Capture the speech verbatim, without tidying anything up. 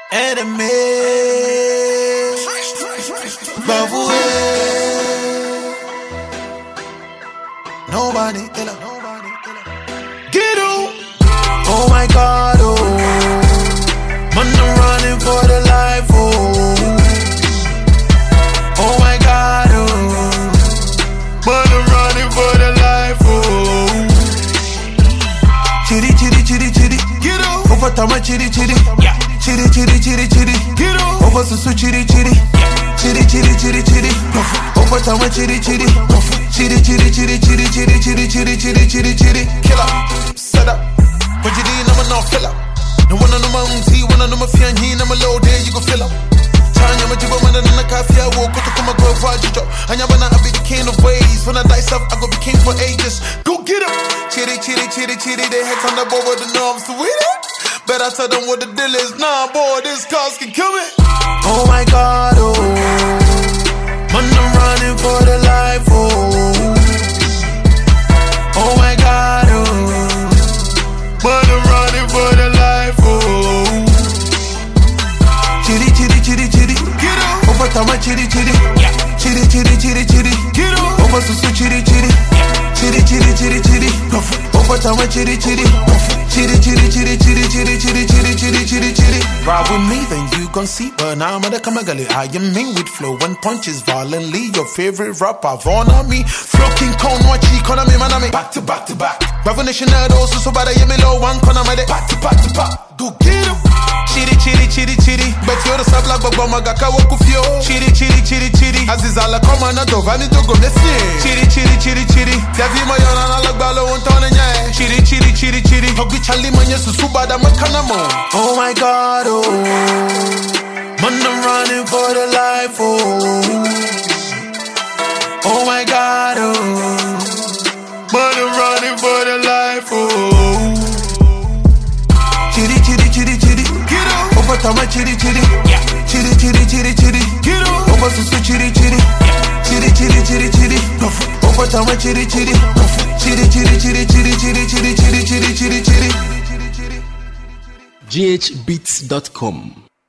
enemy. Bavoué. Nobody iller. Get on. Oh my God, oh. Man, I'm running for the life, oh. Oh my God, oh. Man, I'm running for the life, oh. Chitty, chitty, chitty, chitty. Get on. Over Tama, chitty, chitty. Yeah. Chitty, chitty, chitty, chitty. Get on. Over Susu, chitty, chitty. Chitty, chitty, chitty, chitty. Over Tama, chitty, chitty. Chitty, chitty, chitty, chitty, chitty, chitty, chitty, chitty, chitty, chitty. Killer. Set up. But you didn't know no fill up. No one on my own tea, one on my fian, he in my low day, you go fill up. Tanya, my jibba, man, and the coffee, I walk to come and go for a job. And you're gonna be the king of ways. When I dice up, I go be king for ages. Go get him. Chitty, chitty, chitty, chitty, they heads on the board with the norms to win it. Better tell them what the deal is. Nah, boy, this cause can kill me. Oh my God, oh. Man, I'm running for the life, oh. Oh my God, oh. Man, I'm running for the life, oh. Chitty, chitty, chitty, chitty. Get up. Over Tama, chitty, chitty. Yeah. Chitty, chitty, chitty, chitty. Get up. Over Susu, chitty, chitty. Yeah. Chitty, chitty, chitty, chitty. Over Tama, chitty, chitty. Chitty, chitty, chitty, chitty, chitty, chitty, chitty, chitty, chitty, chitty. Ride with me, then you gon' see. But now I'm at the Kamagali. I am mean with flow and punches violently. Your favorite rapper, Vaughn on me. Flow King Kong, watch economy, man, I mean. Back to back to back. Revolution also so bad I am low one corner, my day. Back to back to back. Go get him. Chitty, chitty, chitty, chitty. Bet you're the sabla, but Bamagaka Wakufio. Chitty, chitty, chitty, chitty. Azizala, come on, not over, need to go, let's see. Chitty, chitty, chitty, chitty. Yavi Mayana, Lagalo, and Tonanya. Chitty, chitty, chitty, chitty. Togi Charlie Manya, Susubada, Makanamo. Oh my God, oh. Man, I'm running for the life, oh. Oh my God, oh. Man, I'm running for the life, oh. Chitty, chitty, chitty, chitty. Get up. Over Tama, chitty, chitty. Yeah. Chitty, chitty, chitty, chitty. Get up. Over Susu, chitty, chitty. Yeah. Chitty, chitty, chitty, chitty. Over Tama, chitty, chitty. Chitty, chitty, chitty, chitty, chitty, chitty, chitty, chitty, chitty, chitty. g h beats dot com